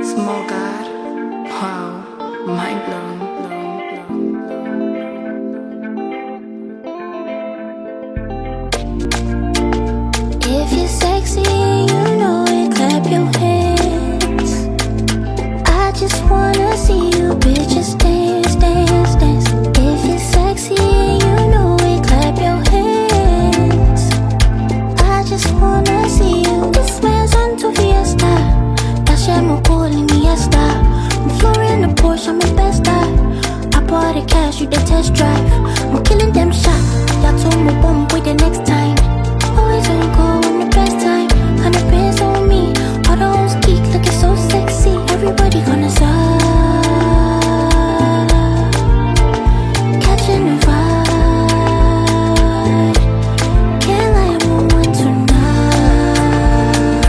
Small God, wow, mind blown. If you're sexy and you know it, clap your hands. I just wanna see you bitches dance, dance, dance. If you're sexy and you know it, clap your hands. I just wanna see you. This man's onto Fiesta. Lasciamo calling me Esta. I'm flooring the Porsche, I'm in best style. I bought the cash, you the test drive. I'm killing them shots. Y'all told me bomb with the next time. Always on call when the best time. 100 bands on me. All the hoes geek looking so sexy. Everybody gonna stop. Catching the vibe. Can't lie, I'm on one tonight.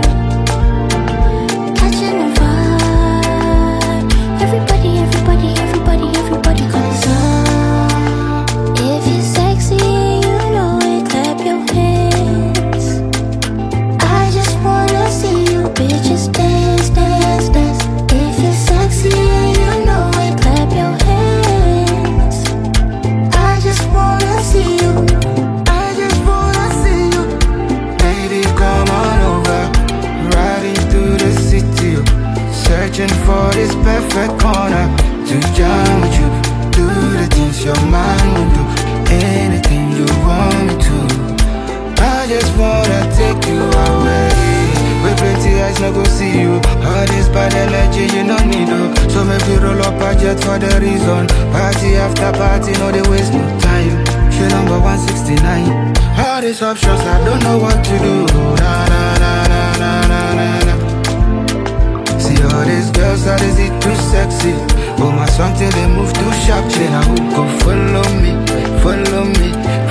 Catching the vibe. Everybody gonna stop. If you're sexy, you know it, clap your hands. I just wanna see you bitches dance, dance, dance. If you're sexy, you know it, clap your hands. I just wanna see you. I just wanna see you. Lady, come on over. Riding through the city, searching for this perfect corner to jam with you. Do the things your mind will do. Anything you want me to. I just wanna take you away. With plenty eyes, no go see you. All this bad energy, you no need no. So maybe roll up a jet for the reason. Party after party, no they waste no time. She number 169. All these options, I don't know what to do. Na na na na na na na na. See all these girls, are they too sexy? Oh my something, they move too sharp. Now who go follow me, follow me.